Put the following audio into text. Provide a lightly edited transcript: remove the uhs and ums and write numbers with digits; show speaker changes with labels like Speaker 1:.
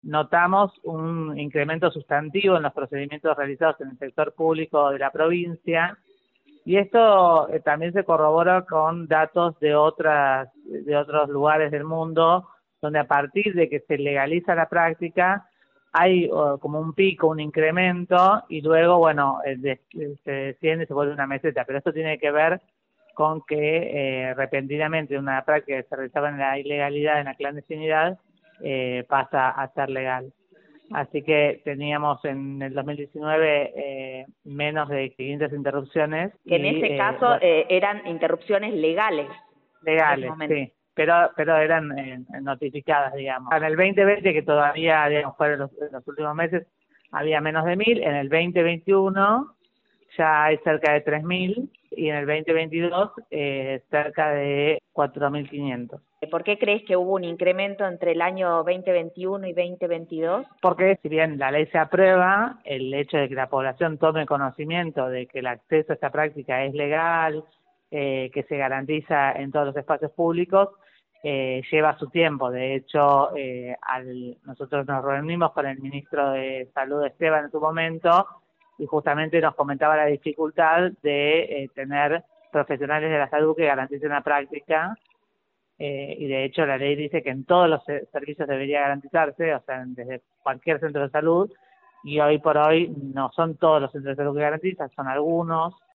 Speaker 1: notamos un incremento sustantivo en los procedimientos realizados en el sector público de la provincia, y esto también se corrobora con datos de otros lugares del mundo, donde a partir de que se legaliza la práctica hay como un pico, un incremento, y luego, bueno, se desciende y se vuelve una meseta. Pero esto tiene que ver con que repentinamente una práctica que se realizaba en la ilegalidad, en la clandestinidad, pasa a ser legal. Así que teníamos en el 2019 menos de 500 interrupciones
Speaker 2: Que en ese caso
Speaker 1: bueno,
Speaker 2: eran interrupciones legales en ese
Speaker 1: legales,
Speaker 2: momento.
Speaker 1: sí, pero eran notificadas, digamos. En el 2020, que todavía, digamos, fue en los últimos meses, había menos de 1000. En el 2021 ya hay cerca de 3000, y en el 2022 cerca de 4500.
Speaker 2: ¿Por qué crees que hubo un incremento entre el año 2021 y 2022?
Speaker 1: Porque si bien la ley se aprueba, el hecho de que la población tome conocimiento de que el acceso a esta práctica es legal, que se garantiza en todos los espacios públicos, lleva su tiempo. De hecho, nosotros nos reunimos con el ministro de Salud, Esteban, en su momento, y justamente nos comentaba la dificultad de tener profesionales de la salud que garanticen la práctica. Y de hecho la ley dice que en todos los servicios debería garantizarse, o sea, desde cualquier centro de salud, y hoy por hoy no son todos los centros de salud que garantizan, son algunos,